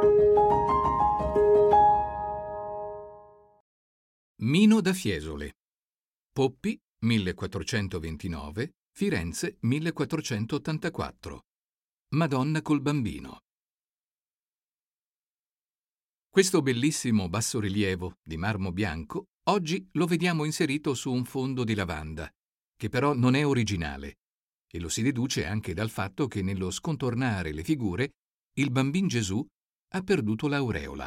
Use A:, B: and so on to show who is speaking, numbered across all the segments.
A: Mino da Fiesole. Poppi, 1429, Firenze, 1484. Madonna col bambino. Questo bellissimo bassorilievo di marmo bianco oggi lo vediamo inserito su un fondo di lavanda, che però non è originale, e lo si deduce anche dal fatto che nello scontornare le figure il bambin Gesù ha perduto l'aureola.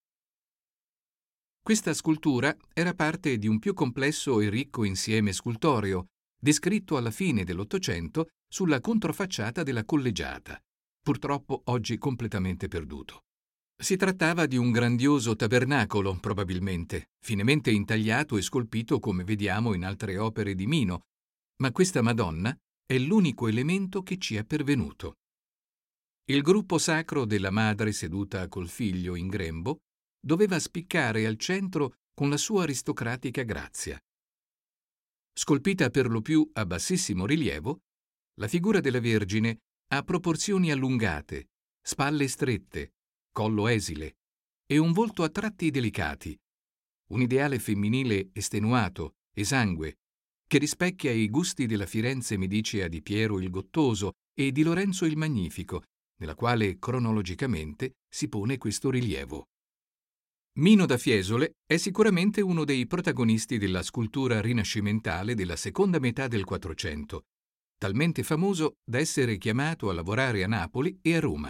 A: Questa scultura era parte di un più complesso e ricco insieme scultoreo, descritto alla fine dell'Ottocento sulla controfacciata della Collegiata, purtroppo oggi completamente perduto. Si trattava di un grandioso tabernacolo, probabilmente, finemente intagliato e scolpito come vediamo in altre opere di Mino, ma questa Madonna è l'unico elemento che ci è pervenuto. Il gruppo sacro della madre seduta col figlio in grembo doveva spiccare al centro con la sua aristocratica grazia. Scolpita per lo più a bassissimo rilievo, la figura della Vergine ha proporzioni allungate, spalle strette, collo esile e un volto a tratti delicati, un ideale femminile estenuato, esangue, che rispecchia i gusti della Firenze medicea di Piero il Gottoso e di Lorenzo il Magnifico, nella quale cronologicamente si pone questo rilievo. Mino da Fiesole è sicuramente uno dei protagonisti della scultura rinascimentale della seconda metà del Quattrocento, talmente famoso da essere chiamato a lavorare a Napoli e a Roma.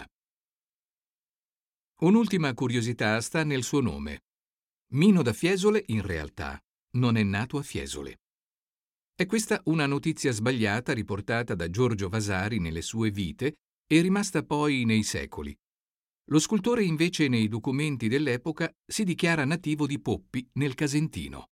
A: Un'ultima curiosità sta nel suo nome. Mino da Fiesole, in realtà, non è nato a Fiesole. È questa una notizia sbagliata riportata da Giorgio Vasari nelle sue vite e rimasta poi nei secoli. Lo scultore invece nei documenti dell'epoca si dichiara nativo di Poppi nel Casentino.